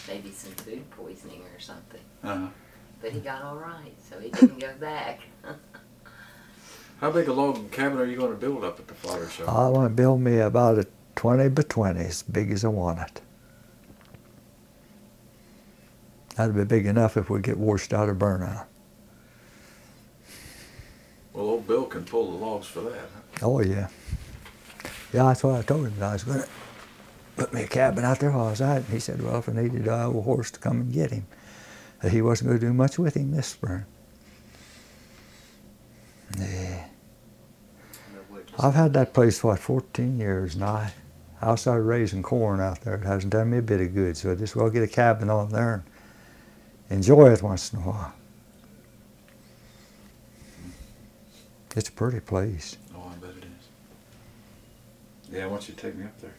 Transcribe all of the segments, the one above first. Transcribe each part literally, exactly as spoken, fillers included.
maybe some food poisoning or something. Uh-huh. But he got all right, so he didn't go back. How big a log cabin are you going to build up at the fodder shop? I want to build me about a twenty by twenty, as big as I want it. That'd be big enough if we get washed out or burn out. Well, old Bill can pull the logs for that, huh? Oh, yeah. Yeah, that's what I told him. I was going to put me a cabin out there while I was out. And he said, well, if I needed a old horse to come and get him, that he wasn't going to do much with him this spring. Yeah. I've had that place, what, fourteen years now. I, I started raising corn out there. It hasn't done me a bit of good, so I just well get a cabin on there and enjoy it once in a while. It's a pretty place. Oh, I bet it is. Yeah, I want you to take me up there.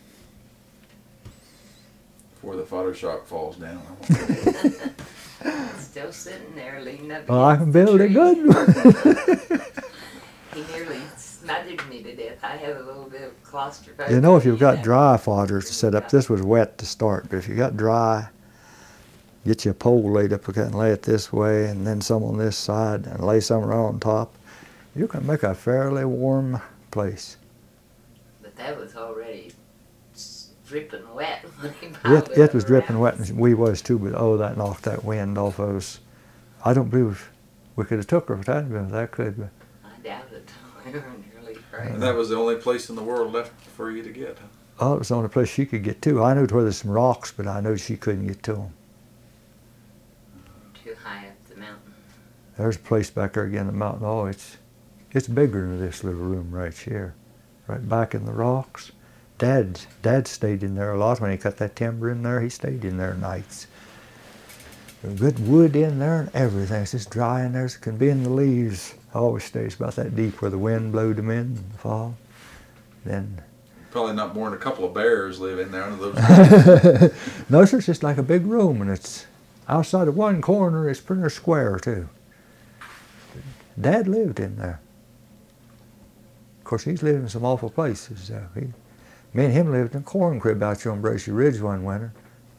Before the fodder shop falls down. I want to It's still sitting there leaning up Well, I can against the build a tree. good one. He nearly smothered me to death. I have a little bit of claustrophobia. You know, if you've got know. dry fodder to set up, this was wet to start, but if you got dry, get you a pole laid up and lay it this way, and then some on this side, and lay some around on top. You can make a fairly warm place. But that was already s- dripping wet when he piled It, it was up dripping around wet, us. and we was too, but oh, that knocked that wind off of us. I don't believe we could have took her if it hadn't been for that, could we? I doubt it. We were nearly crazy. And that was the only place in the world left for you to get, huh? Oh, it was the only place she could get to. I knew where there's some rocks, but I knew she couldn't get to them. Too high up the mountain. There's a place back there again in the mountain. Oh, it's it's bigger than this little room right here, right back in the rocks. Dad, Dad stayed in there a lot when he cut that timber in there. He stayed in there nights. There's good wood in there and everything. It's just dry in there as it can be in the leaves. Always stays about that deep where the wind blowed them in in the fall. Then Probably not more than a couple of bears live in there under those. no, sir, it's just like a big room, and it's outside of one corner. It's pretty square too. Dad lived in there. Of course, he's lived in some awful places. Uh, he, me and him lived in a corn crib out here on Bracey Ridge one winter.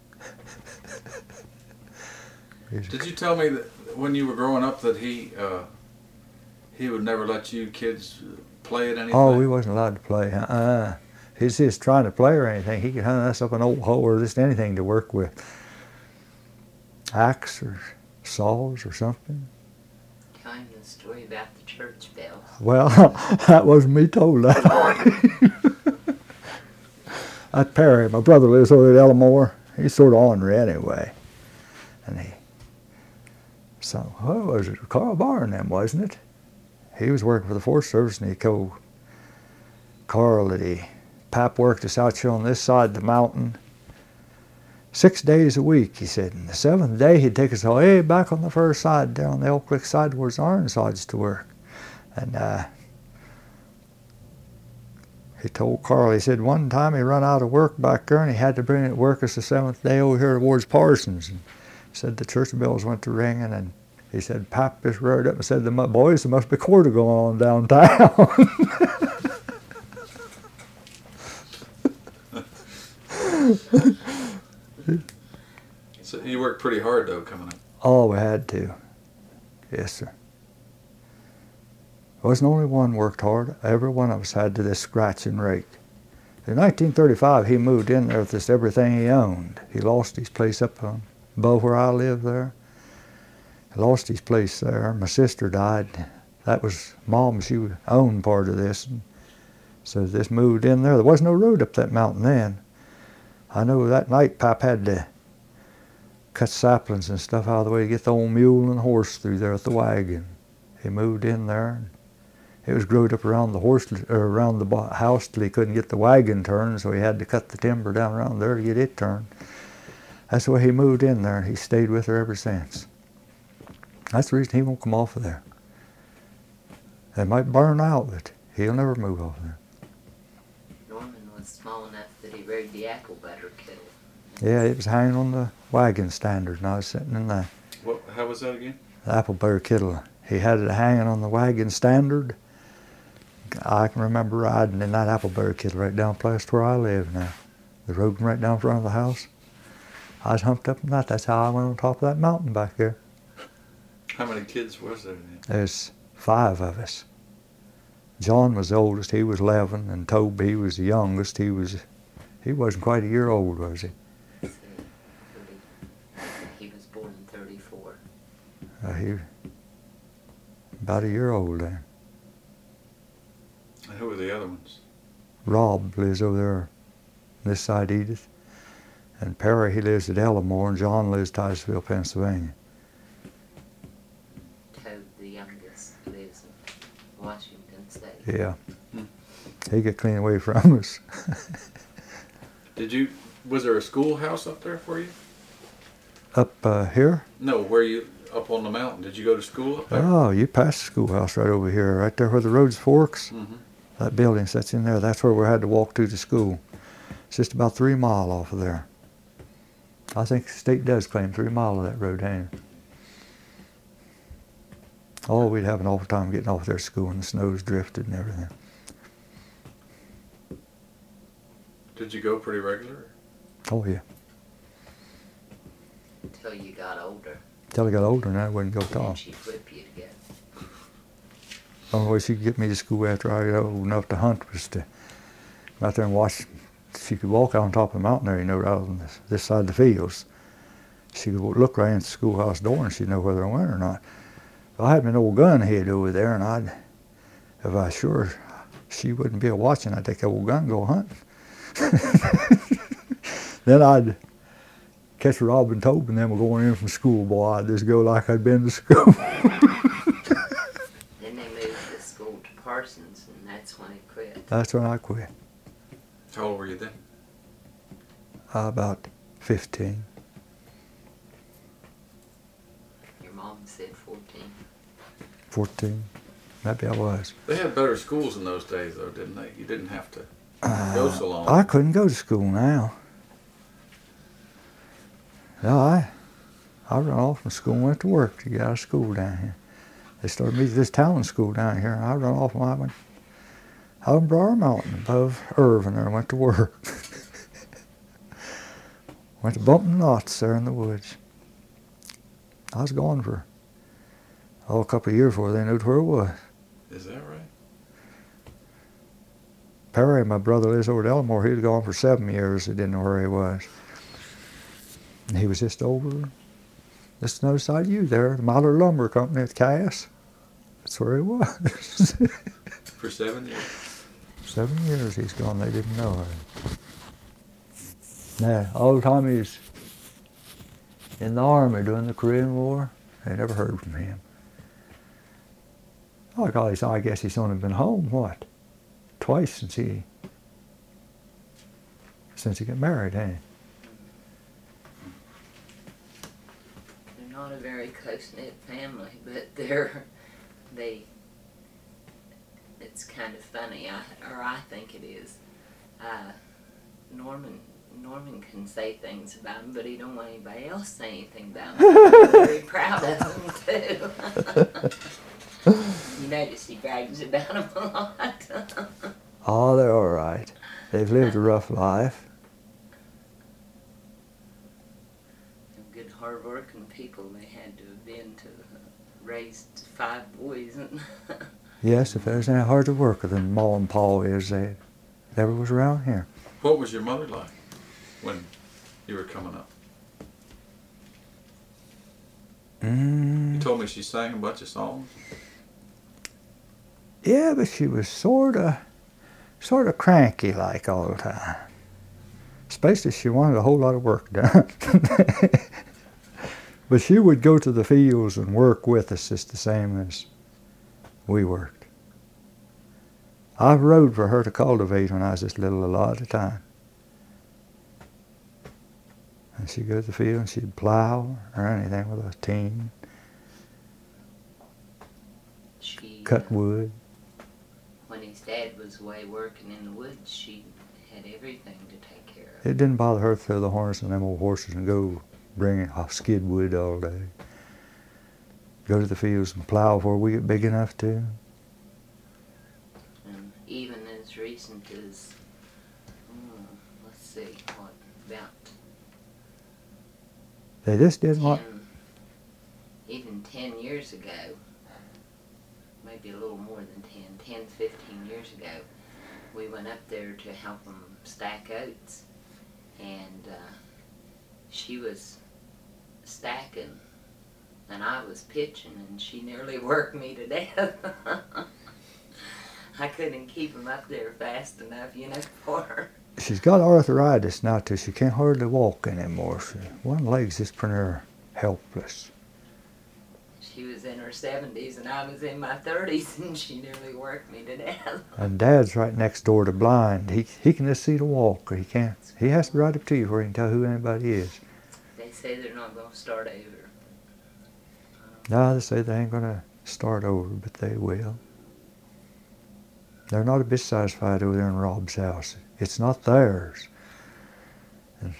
Did you tell me that when you were growing up that he uh, he would never let you kids play at anything? Oh, we wasn't allowed to play. Uh-uh. If he's just trying to play or anything, he could hunt us up an old hoe or just anything to work with. Axe or saws or something. Tell him the story about the church bells. Well, that wasn't me told that. That Perry, my brother lives over at Elmore. He's sort of ornery anyway. And he, so, what was it? Carl Barr and them, wasn't it? He was working for the Forest Service, and he told Carl that he, Pap worked us out here on this side of the mountain six days a week, he said. And the seventh day, he'd take us way back on the first side, down on the Elk Creek side where the Ironsides to work. And uh, he told Carl, he said one time he run out of work back there and he had to bring it work us the seventh day over here towards Parsons. And said the church bells went to ringing, and he said Pap just reared up and said, the mu- boys, there must be quarter going on downtown. So you worked pretty hard though coming up. Oh, we had to. Yes, sir. Wasn't only one worked hard. Every one of us had to this scratch and rake. In nineteen thirty-five, he moved in there with this everything he owned. He lost his place up on above where I lived there. He lost his place there. My sister died. That was Mom. She owned part of this. And so this moved in there. There wasn't no road up that mountain then. I know that night Pap had to cut saplings and stuff out of the way to get the old mule and horse through there with the wagon. He moved in there. And it was growed up around the horse or around the bo- house till he couldn't get the wagon turned, so he had to cut the timber down around there to get it turned. That's the way he moved in there, and he stayed with her ever since. That's the reason he won't come off of there. They might burn out, but he'll never move off there. Norman was small enough that he rode the apple butter kettle. Yeah, it was hanging on the wagon standard, and I was sitting in the, What? How was that again? the apple butter kettle. He had it hanging on the wagon standard. I can remember riding in that apple butter kettle right down past where I live now. The road right down front of the house. I was humped up in that. That's how I went on top of that mountain back there. How many kids was there then? There's five of us. John was the oldest. He was eleven, and Toby, he was the youngest. He was, he wasn't quite a year old, was he? Let's see, thirty, he was born in thirty-four. Uh, he about a year old then. And who were the other ones? Rob lives over there, this side Edith, and Perry, he lives at Ellamore, and John lives in Titusville, Pennsylvania. Toad, the youngest, lives in Washington State. Yeah, Hmm. he got clean away from us. Did you? Was there a schoolhouse up there for you? Up uh, here? No, where you up on the mountain? Did you go to school up there? Oh, you passed the schoolhouse right over here, right there where the roads forks. Mm-hmm. That building sits in there. That's where we had to walk to the school. It's just about three mile off of there. I think the state does claim three mile of that road, ain't it? Oh, we'd have an awful time getting off there to school, and the snow's drifted and everything. Did you go pretty regular? Oh, yeah. Until you got older. Till I got older, and I wouldn't go at Then all. she'd whip you to go. The only way she could get me to school after I got old enough to hunt was to go out there and watch. She could walk out on top of the mountain there, you know, out on this, this side of the fields. She could look right into the schoolhouse door and she'd know whether I went or not. If I had an old gun head over there, and I'd, if I was sure she wouldn't be watching, I'd take that old gun and go hunting. Then I'd catch Rob and Tobe and them were going in from school, boy. I'd just go like I'd been to school. Then they moved the school to Parsons, and that's when it quit. That's when I quit. How old were you then? Uh, about fifteen. Your mom said fourteen. fourteen. Maybe I was. They had better schools in those days, though, didn't they? You didn't have to Uh, go so long. I couldn't go to school now. No, I, I run off from school and went to work to get out of school down here. They started me at this talent school down here, and I run off and I went out in Briar Mountain above Irvin there and went to work. Went to bumping knots there in the woods. I was gone for oh, a couple of years before they knew where it was. Is that right? Perry, my brother, lives over at Elmore. He was gone for seven years. They didn't know where he was. And he was just over, just another side of you there, the Myler Lumber Company at Cass. That's where he was. For seven years? Seven years he's gone. They didn't know him. Now, all the time he's in the Army during the Korean War, they never heard from him. Oh, golly, so I guess he's only been home, what, twice since he, since he got married, ain't he? They're not a very close-knit family, but they're, they, it's kind of funny, I, or I think it is. Uh, Norman, Norman can say things about him, but he don't want anybody else to say anything about him. I'm very proud of him, too. You notice he brags about him a lot. Oh, they're all right. They've lived a rough life. Good hard-working people they had to have been to raise five boys. Yes, if there's any harder worker than Ma and Pa is, they never was around here. What was your mother like when you were coming up? Mm. You told me she sang a bunch of songs. Yeah, but she was sort of, sort of cranky like all the time. Especially if she wanted a whole lot of work done. But she would go to the fields and work with us just the same as we worked. I rode for her to cultivate when I was just little a lot of the time. And she'd go to the field and she'd plow or anything with a team, She, cut wood. when his dad was away working in the woods, she had everything to take care of. It didn't bother her to throw the harness on them old horses and go bring off skid wood all day. Go to the fields and plow before we get big enough to. And even as recent as, mm, let's see, what, about They just didn't want. ten, even ten years ago, maybe a little more than ten, ten, fifteen years ago, we went up there to help them stack oats, and uh, she was stacking, and I was pitching, and she nearly worked me to death. I couldn't keep them up there fast enough, you know, for her. She's got arthritis now too. She can't hardly walk anymore. She, one leg's just pretty near helpless. She was in her seventies and I was in my thirties, and she nearly worked me to death. And Dad's right next door to blind. He he can just see the walker. He can't. He has to ride up to you where he can tell who anybody is. They say they're not going to start over. No, they say they ain't gonna start over, but they will. They're not a bit satisfied over there in Rob's house. It's not theirs. And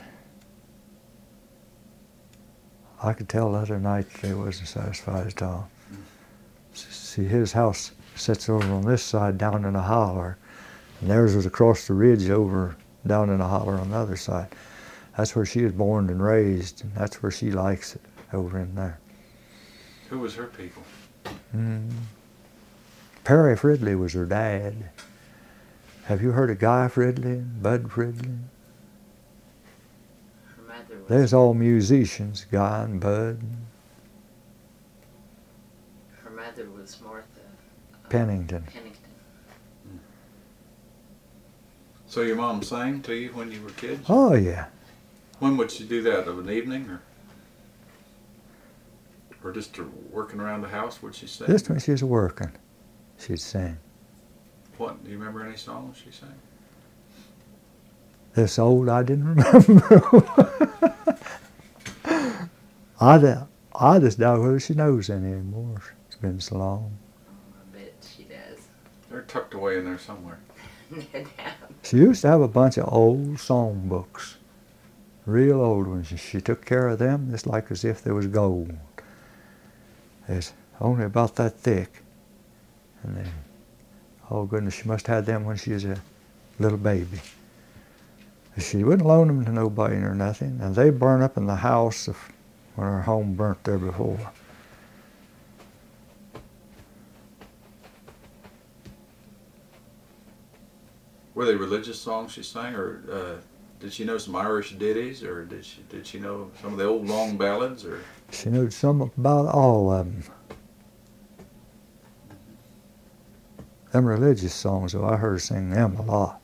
I could tell the other night they wasn't satisfied at all. See, his house sits over on this side down in a holler, and theirs was across the ridge over down in a holler on the other side. That's where she was born and raised, and that's where she likes it, over in there. Who was her people? Mm. Perry Fridley was her dad. Have you heard of Guy Fridley and Bud Fridley? Her mother was, There's all musicians, Guy and Bud. her mother was Martha uh, Pennington. Pennington. So your mom sang to you when you were kids? Oh, yeah. When would she do that? Of an evening, or or just to working around the house? Would she sing? Just when she was working, she'd sing. What? Do you remember any songs she sang? This old I didn't remember. I, d- I just doubt whether she knows any anymore. It's been so long. I bet she does. They're tucked away in there somewhere. No doubt. She used to have a bunch of old song books, real old ones. And she took care of them just like as if they was gold. It's only about that thick. And they, oh goodness, she must have had them when she was a little baby. She wouldn't loan them to nobody or nothing, and they burn up in the house of, when her home burnt there before. Were they religious songs she sang, or uh, did she know some Irish ditties, or did she did she know some of the old long ballads, or? She knew some about all of them. Them religious songs, though, I heard her sing them a lot.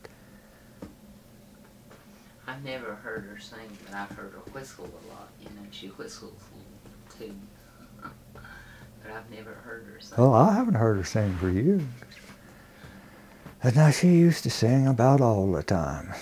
I've never heard her sing, but I've heard her whistle a lot. You know, she whistles too. But I've never heard her sing. Well, I haven't heard her sing for years. And now she used to sing about all the time.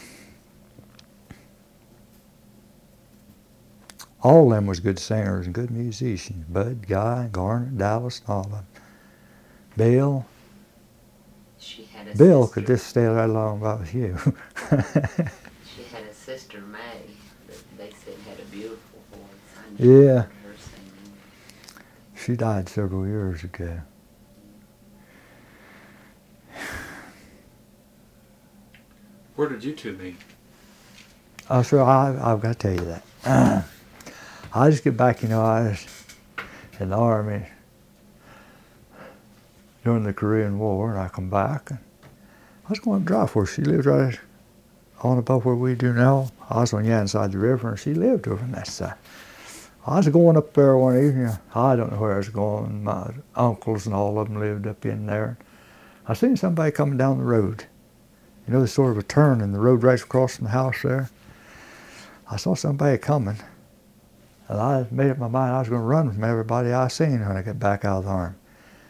All of them was good singers and good musicians. Bud, Guy, Garnet, Dallas, and all of them. Bill. She had a Bill sister. could just stay that long about you. She had a sister, May, that they said had a beautiful voice. I never Yeah. heard her singing. She died several years ago. Where did you two meet? Oh, sure, I, I've got to tell you that. I just get back, you know, I was in the Army during the Korean War, and I come back, and I was going to drive for her. She lived right on above where we do now. I was on the other side of the river, and she lived over on that side. I was going up there one evening. I don't know where I was going. My uncles and all of them lived up in there. I seen somebody coming down the road. You know, there's sort of a turn in the road right across from the house there. I saw somebody coming, and I made up my mind I was going to run from everybody I seen when I got back out of the Army.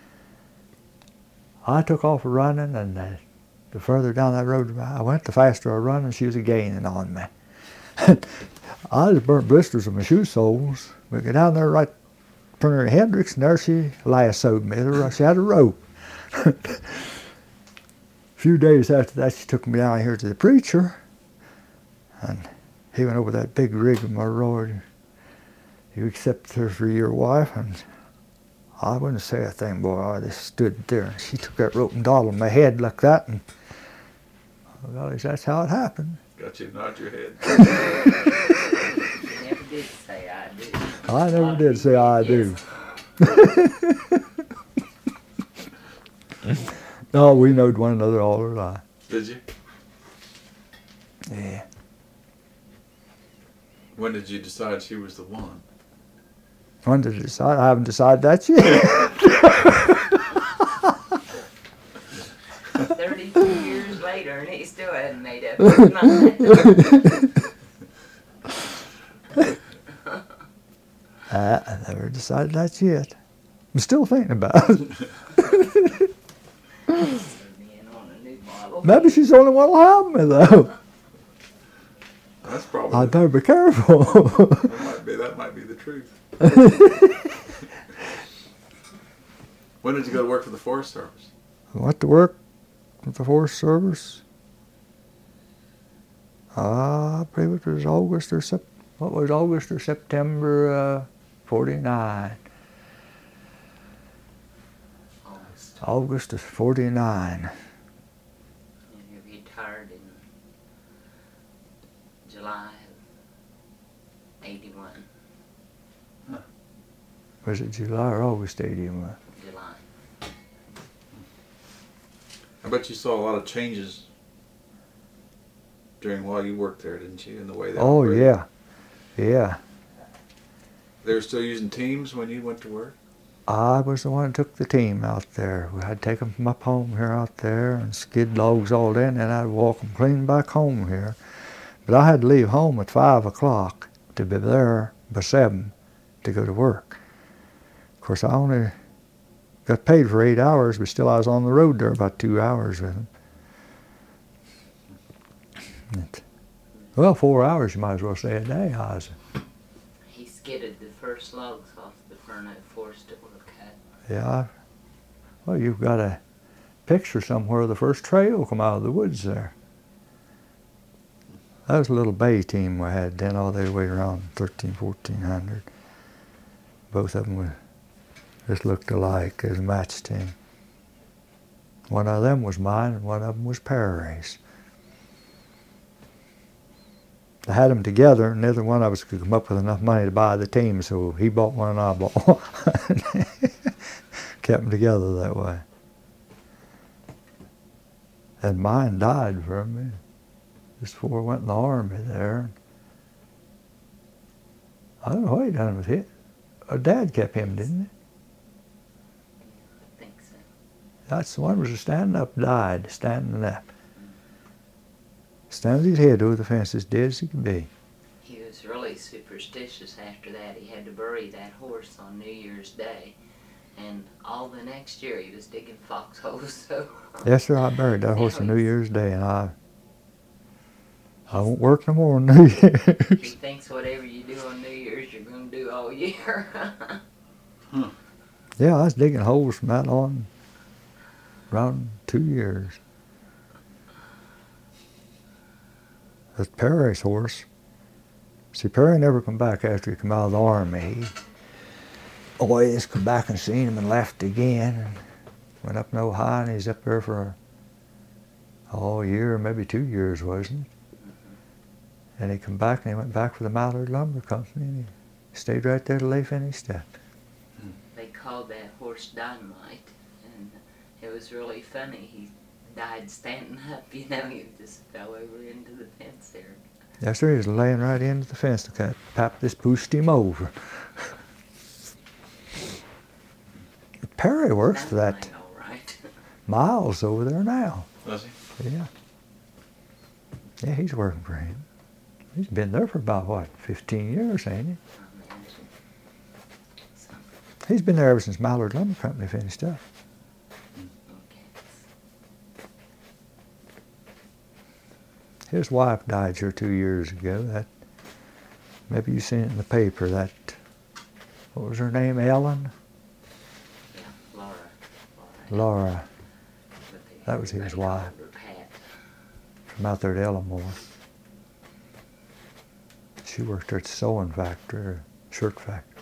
I took off running, and uh, the further down that road I went, the faster I run, and she was gaining on me. I just burnt blisters on my shoe soles. We got down there right in front of Hendricks, and there she lassoed me. She had a rope. A few days after that, she took me down here to the preacher, and he went over that big rigmarole. You accept her for your wife, and I wouldn't say a thing, boy. I just stood there, and she took that rope and dolled on my head like that, and well, that's how it happened. Got you to nod your head. She never did say I do. I A never lot of did say people I did, do. No, we knowed one another all our life. Did you? Yeah. When did you decide she was the one? When did I decide? I haven't decided that yet. Thirty-two years later, and he still hadn't made up his mind. I, I never decided that yet. I'm still thinking about it. Being on a new model. Maybe she's the only one who'll have me, though. That's probably. I'd better be careful. That might be. That might be the truth. When did you go to work for the Forest Service? I went to work with the Forest Service. Uh, I believe it was August or Sep. What was August or September? Uh, Forty-nine. Almost. August of forty-nine. And you retired in July of eighty-one. Was it July or August eighty-one? July. I bet you saw a lot of changes during while you worked there, didn't you? In the way they Oh operated? yeah, yeah. They were still using teams when you went to work? I was the one that took the team out there. I'd take them from up home here out there and skid logs all in, and I'd walk them clean back home here. But I had to leave home at five o'clock to be there by seven to go to work. Of course, I only got paid for eight hours, but still I was on the road there about two hours with them. It, well, four hours you might as well say a day. I was, He skidded the first logs off the Furno forest that were cut. yeah. I, well, you've got a picture somewhere of the first trail come out of the woods there. That was a little bay team we had then. All they weighed around thirteen, fourteen hundred. Both of them were, just looked alike as a match team. One of them was mine and one of them was Perry's. I had them together, and neither one of us could come up with enough money to buy the team, so he bought one and I bought one. Kept them together that way. And mine died from me just before I went in the Army there. I don't know what he done with it. Our dad kept him, didn't he? I think so. That's the one was a standing up, died standing up. Stands his head over the fence as dead as he could be. He was really superstitious after that. He had to bury that horse on New Year's Day. And all the next year he was digging foxholes, so... Yes, sir, I buried that horse on New Year's Day, and I I won't work no more on New Year's. He thinks whatever you do on New Year's, you're going to do all year. Huh. Yeah, I was digging holes from that on around two years. That's Perry's horse. See, Perry never come back after he come out of the Army. He always come back and seen him and left again. And went up no high, and he's up there for a oh, year, maybe two years, wasn't it? And he come back, and he went back for the Mallard Lumber Company, and he stayed right there till they finished up. They called that horse Dynamite, and it was really funny. He died standing up, you know, he just fell over into the fence there. Yes, sir, he was laying right into the fence. The cat pap just pushed him over. Perry works for that Dynamite, all right. Miles over there now. Does he? Yeah. Yeah, he's working for him. He's been there for about, what, fifteen years, ain't he? I imagine. So, He's been there ever since Mallard Lumber Company finished up. okay. His wife died here two years ago. That maybe you seen it in the paper. That what was her name? Ellen? Yeah, Laura. Laura Laura. But they- That was his everybody wife. called her Pat. from out there at Ellamore. She worked there at the sewing factory, or shirt factory.